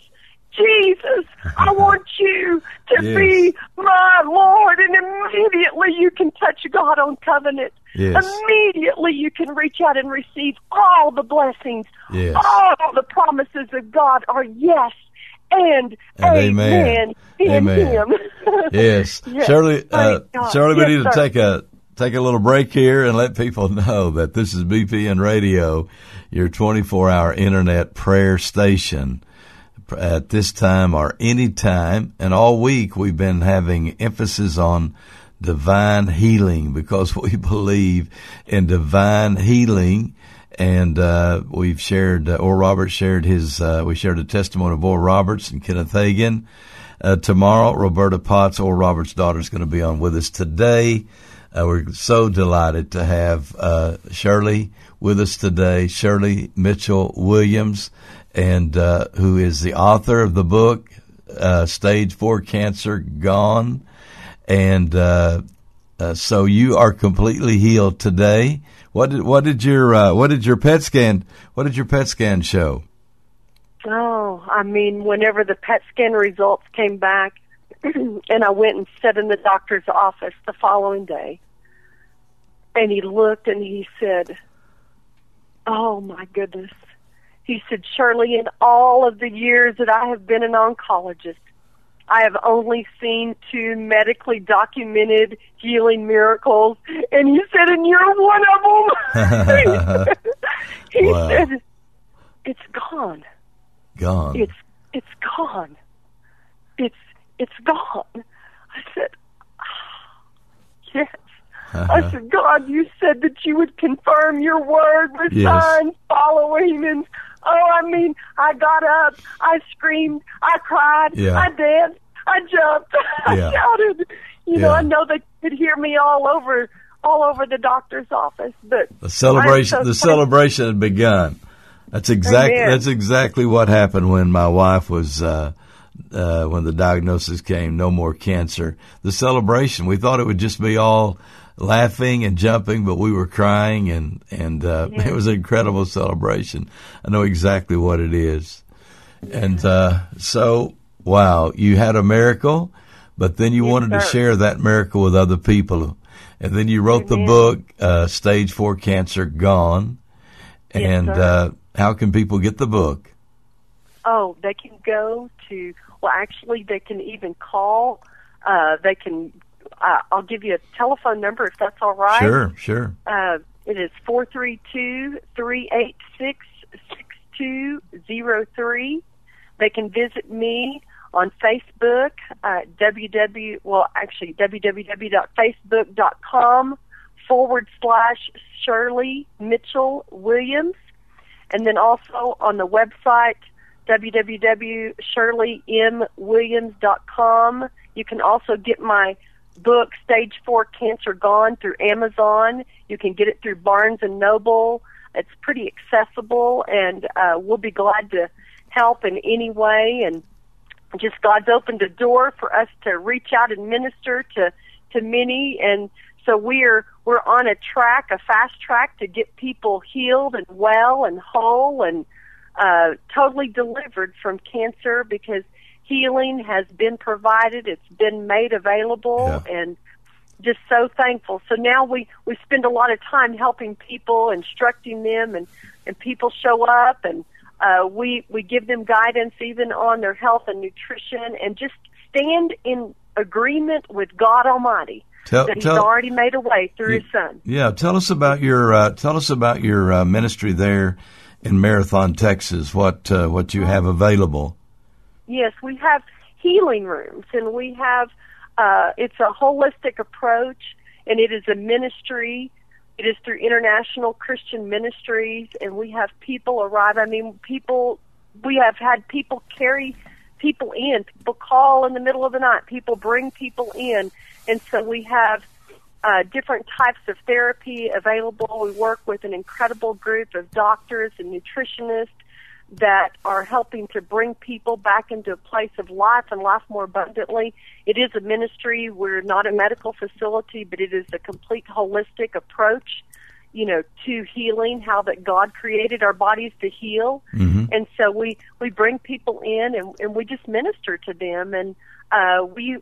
I want you to be my Lord. And immediately you can touch God on covenant. Immediately you can reach out and receive all the blessings. All the promises of God are yes and amen in Him. Yes. Shirley, we need to take a little break here and let people know that this is BPN Radio, your 24-hour internet prayer station. At this time or any time, and all week we've been having emphasis on divine healing, because we believe in divine healing. And we've shared, Oral Roberts shared we shared a testimony of Oral Roberts and Kenneth Hagin. Tomorrow, Roberta Potts, Oral Roberts' daughter, is going to be on with us today. We're so delighted to have Shirley with us today, Shirley Mitchell Williams, and who is the author of the book Stage 4 Cancer Gone. And so you are completely healed today. What did your PET scan show? Oh, whenever the PET scan results came back, and I went and sat in the doctor's office the following day, and he looked and he said, oh my goodness. He said, Shirley, in all of the years that I have been an oncologist, I have only seen 2 medically documented healing miracles. And he said, and you're one of them. He said, it's gone. Gone. It's gone. it's gone. I said, yes. I said, God, you said that you would confirm your word with signs following. And, I got up, I screamed, I cried, I danced, I jumped, I shouted. I know they could hear me all over the doctor's office. But the celebration had begun. That's exactly what happened when my wife was when the diagnosis came, no more cancer. The celebration, we thought it would just be all laughing and jumping, but we were crying, and it was an incredible celebration. I know exactly what it is. And so, wow, you had a miracle, but then you wanted to share that miracle with other people. And then you wrote the book, Stage 4 Cancer Gone. And how can people get the book? Oh, they can go to, actually, they can even call. They can, I'll give you a telephone number if that's all right. Sure. It is 432-386-6203. They can visit me on Facebook, www.facebook.com/Shirley Mitchell Williams. And then also on the website, www.shirleymwilliams.com. You can also get my book, Stage 4 Cancer Gone, through Amazon. You can get it through Barnes & Noble. It's pretty accessible, and we'll be glad to help in any way. And just God's opened a door for us to reach out and minister to many. And so we're on a fast track to get people healed and well and whole and totally delivered from cancer, because healing has been provided. It's been made available, and just so thankful. So now we spend a lot of time helping people, instructing them, and people show up, and we give them guidance even on their health and nutrition, and just stand in agreement with God Almighty that He's already made a way through His Son. Yeah, tell us about your ministry there in Marathon, Texas. What you have available? Yes, we have healing rooms, and we have it's a holistic approach, and it is a ministry. It is through International Christian Ministries, and we have people arrive. We have had people carry people in. People call in the middle of the night. People bring people in. And so we have different types of therapy available. We work with an incredible group of doctors and nutritionists that are helping to bring people back into a place of life and life more abundantly. It is a ministry. We're not a medical facility, but it is a complete holistic approach, to healing, how that God created our bodies to heal. Mm-hmm. And so we bring people in and we just minister to them, and we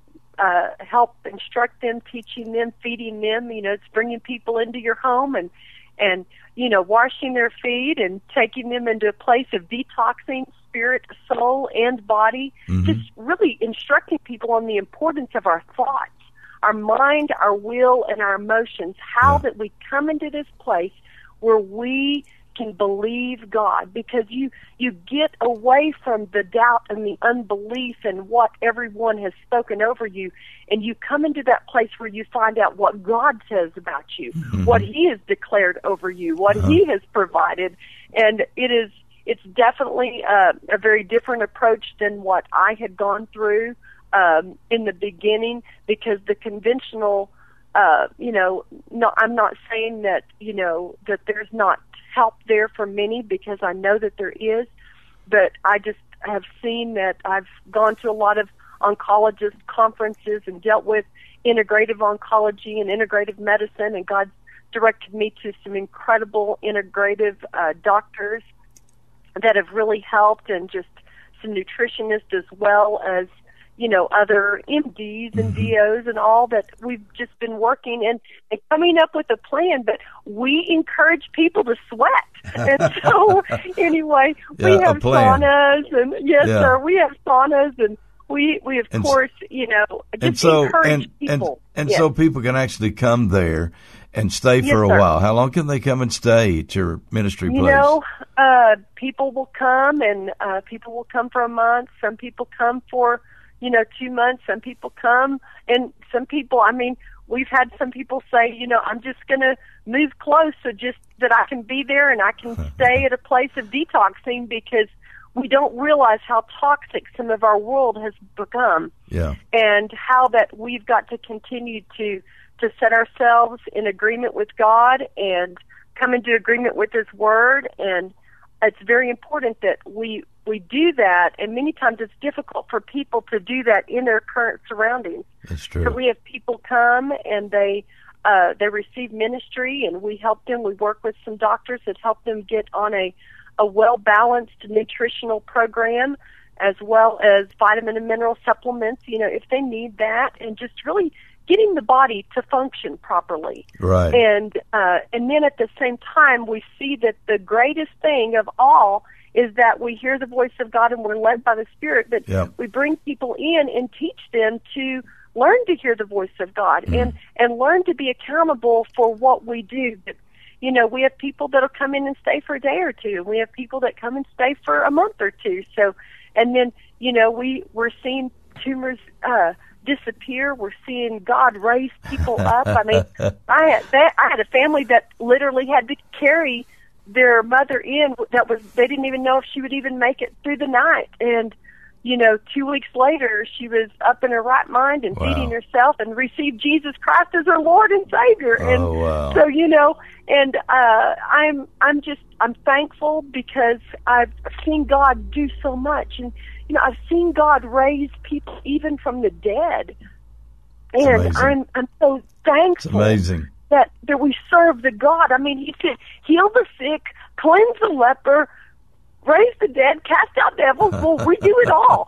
help instruct them, teaching them, feeding them. It's bringing people into your home and washing their feet and taking them into a place of detoxing spirit, soul, and body. Mm-hmm. Just really instructing people on the importance of our thoughts, our mind, our will, and our emotions, how that we come into this place where we can believe God, because you get away from the doubt and the unbelief and what everyone has spoken over you, and you come into that place where you find out what God says about you, what He has declared over you, what He has provided. And it's definitely a very different approach than what I had gone through in the beginning, because the conventional, no, I'm not saying that, that there's not help there for many, because I know that there is, but I just have seen that I've gone to a lot of oncologist conferences and dealt with integrative oncology and integrative medicine, and God's directed me to some incredible integrative doctors that have really helped, and just some nutritionists as well as other MDs and DOs and all, that we've just been working and coming up with a plan. But we encourage people to sweat. And so anyway, we have saunas, and sir, we have saunas, and we of course, just encourage people. And so people can actually come there and stay for a while. How long can they come and stay at your ministry place? People will come, and people will come for a month. Some people come for 2 months. Some people come, and some people, we've had some people say, I'm just going to move close so just that I can be there and I can stay at a place of detoxing, because we don't realize how toxic some of our world has become. Yeah. And how that we've got to continue to set ourselves in agreement with God and come into agreement with His Word. And it's very important that we do that, and many times it's difficult for people to do that in their current surroundings. That's true. So we have people come and they receive ministry, and we help them. We work with some doctors that help them get on a well-balanced nutritional program, as well as vitamin and mineral supplements, if they need that, and just really getting the body to function properly. Right. And then at the same time, we see that the greatest thing of all is that we hear the voice of God and we're led by the Spirit, that we bring people in and teach them to learn to hear the voice of God and learn to be accountable for what we do. But, we have people that'll come in and stay for a day or two, and we have people that come and stay for a month or two. So, and then, we're seeing tumors disappear. We're seeing God raise people up. I had a family that literally had to carry their mother in. They didn't even know if she would even make it through the night. And, 2 weeks later, she was up in her right mind and feeding herself and received Jesus Christ as her Lord and Savior. And so, and I'm thankful, because I've seen God do so much. And, I've seen God raise people even from the dead. And I'm so thankful. It's amazing. That we serve the God. He said, heal the sick, cleanse the leper, raise the dead, cast out devils. Well, we do it all,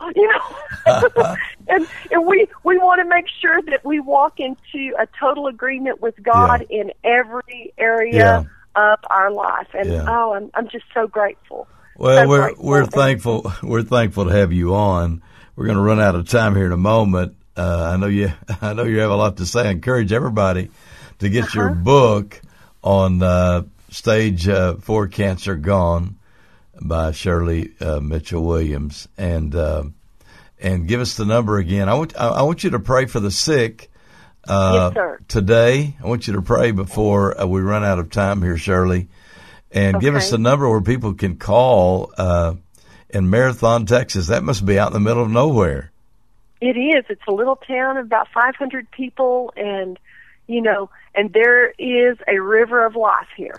and we want to make sure that we walk into a total agreement with God in every area of our life. And I'm just so grateful. Well, so we're thankful. We're thankful to have you on. We're going to run out of time here in a moment. I know you have a lot to say. I encourage everybody to get your book on Stage 4 Cancer Gone by Shirley Mitchell Williams, and give us the number again. I want you to pray for the sick yes, sir. Today. I want you to pray before we run out of time here, Shirley, and give us the number where people can call in Marathon, Texas. That must be out in the middle of nowhere. It is. It's a little town of about 500 people, and and there is a river of life here.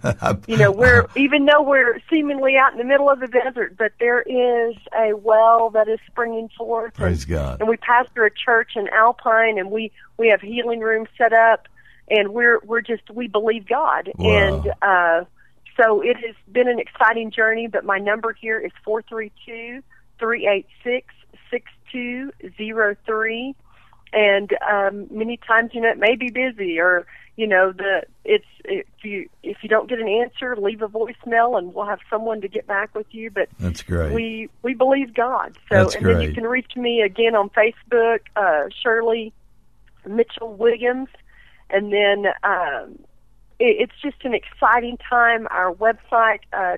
Even though we're seemingly out in the middle of the desert, but there is a well that is springing forth. Praise God. And we pastor a church in Alpine, and we have healing rooms set up, and we believe God. Wow. And so it has been an exciting journey, but my number here is 432-386-6203. And many times, it may be busy, or if you don't get an answer, leave a voicemail, and we'll have someone to get back with you. But that's great. We believe God. So, that's and great. then you can reach me again on Facebook, Shirley Mitchell Williams, and then it's just an exciting time. Our website,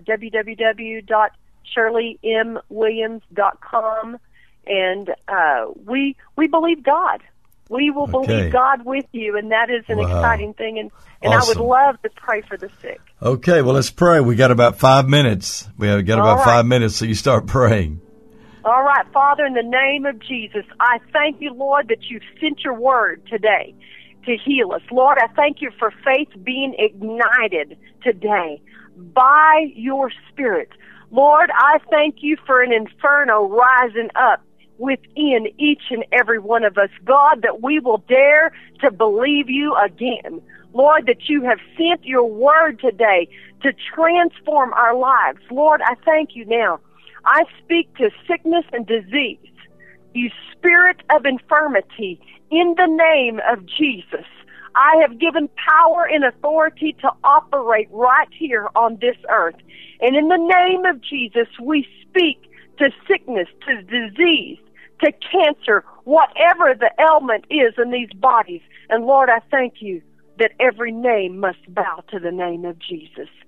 www.shirleymwilliams.com. And we believe God. We will believe God with you, and that is an exciting thing. And awesome. I would love to pray for the sick. Okay, well, let's pray. We got about 5 minutes. We have got about 5 minutes, so you start praying. All right, Father, in the name of Jesus, I thank you, Lord, that you've sent your word today to heal us. Lord, I thank you for faith being ignited today by your Spirit. Lord, I thank you for an inferno rising up within each and every one of us, God, that we will dare to believe you again. Lord, that you have sent your word today to transform our lives. Lord, I thank you now. I speak to sickness and disease, you spirit of infirmity, in the name of Jesus. I have given power and authority to operate right here on this earth. And in the name of Jesus, we speak to sickness, to disease, to cancer, whatever the ailment is in these bodies. And Lord, I thank you that every name must bow to the name of Jesus.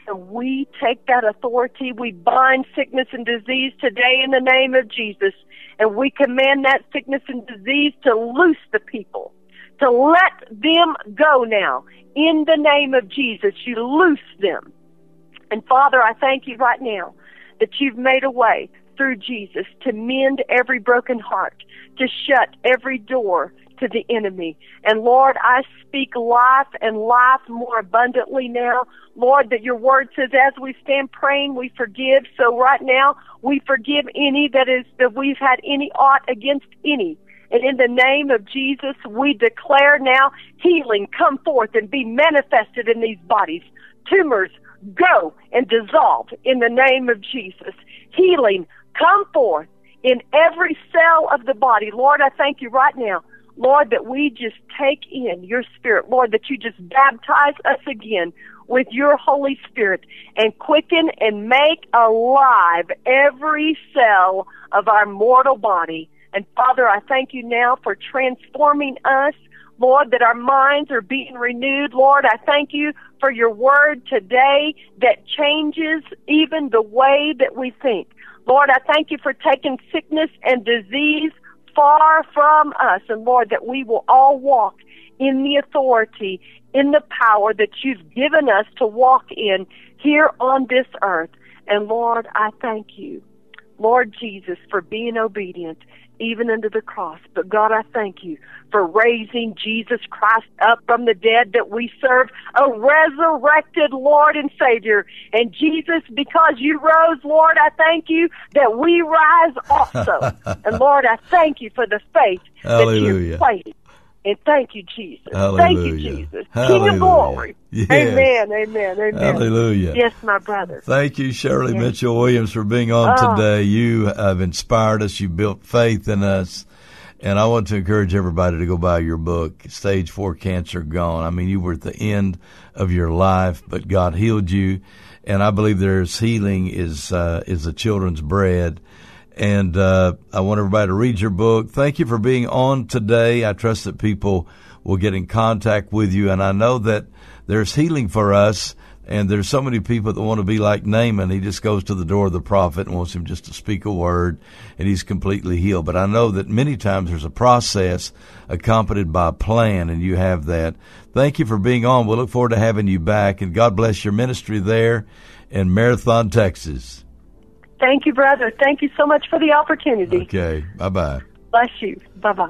And we take that authority. We bind sickness and disease today in the name of Jesus. And we command that sickness and disease to loose the people, to let them go now. In the name of Jesus, you loose them. And Father, I thank you right now that you've made a way through Jesus to mend every broken heart, to shut every door to the enemy. And Lord, I speak life and life more abundantly now. Lord, that your word says as we stand praying, we forgive. So right now, we forgive any that we've had any ought against any. And in the name of Jesus, we declare now healing come forth and be manifested in these bodies. Tumors go and dissolve in the name of Jesus. Healing come forth in every cell of the body. Lord, I thank you right now, Lord, that we just take in your Spirit. Lord, that you just baptize us again with your Holy Spirit and quicken and make alive every cell of our mortal body. And Father, I thank you now for transforming us, Lord, that our minds are being renewed. Lord, I thank you for your word today that changes even the way that we think. Lord, I thank you for taking sickness and disease far from us. And Lord, that we will all walk in the authority, in the power that you've given us to walk in here on this earth. And Lord, I thank you, Lord Jesus, for being obedient even unto the cross. But God, I thank you for raising Jesus Christ up from the dead, that we serve a resurrected Lord and Savior. And Jesus, because you rose, Lord, I thank you that we rise also. And Lord, I thank you for the faith that you've placed. And thank you, Jesus. Hallelujah. Thank you, Jesus. Hallelujah. King of glory. Yes. Amen, amen, amen. Hallelujah. Yes, my brother. Thank you, Shirley Mitchell Williams, for being on today. You have inspired us. You built faith in us. And I want to encourage everybody to go buy your book, Stage 4 Cancer Gone. I mean, you were at the end of your life, but God healed you. And I believe there's healing is the children's bread. And I want everybody to read your book. Thank you for being on today. I trust that people will get in contact with you. And I know that there's healing for us. And there's so many people that want to be like Naaman. He just goes to the door of the prophet and wants him just to speak a word, and he's completely healed. But I know that many times there's a process accompanied by a plan, and you have that. Thank you for being on. We'll look forward to having you back. And God bless your ministry there in Marathon, Texas. Thank you, brother. Thank you so much for the opportunity. Okay. Bye-bye. Bless you. Bye-bye.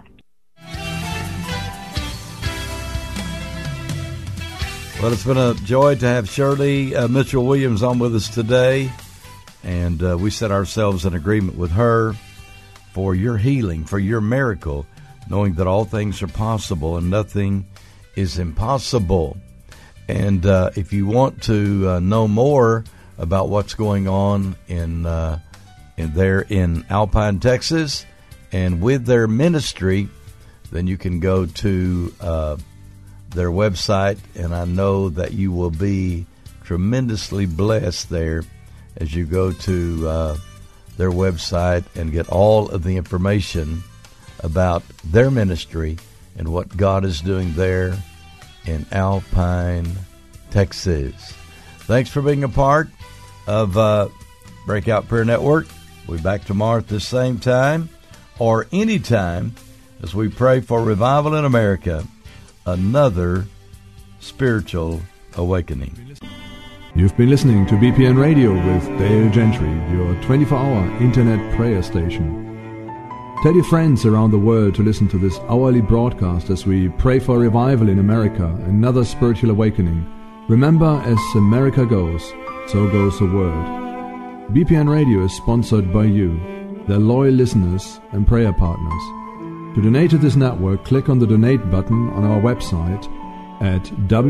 Well, it's been a joy to have Shirley Mitchell Williams on with us today. And we set ourselves in agreement with her for your healing, for your miracle, knowing that all things are possible and nothing is impossible. And if you want to know more about what's going on in Alpine, Texas, and with their ministry, then you can go to their website, and I know that you will be tremendously blessed there as you go to their website and get all of the information about their ministry and what God is doing there in Alpine, Texas. Thanks for being a part of Breakout Prayer Network. We'll be back tomorrow at the same time or anytime as we pray for revival in America, another spiritual awakening. You've been listening to BPN Radio with Dale Gentry, your 24-hour internet prayer station. Tell your friends around the world to listen to this hourly broadcast as we pray for revival in America, another spiritual awakening. Remember, as America goes, so goes the world. BPN Radio is sponsored by you, their loyal listeners and prayer partners. To donate to this network, click on the donate button on our website at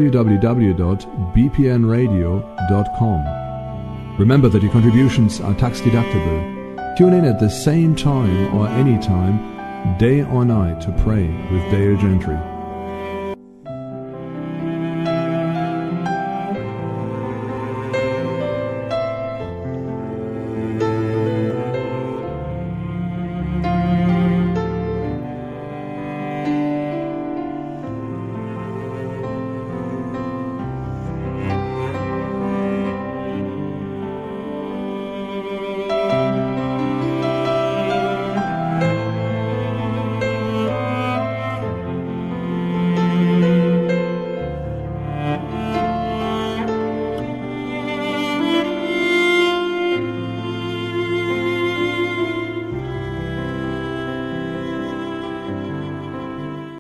www.bpnradio.com. Remember that your contributions are tax deductible. Tune in at the same time or any time, day or night, to pray with Dale Gentry.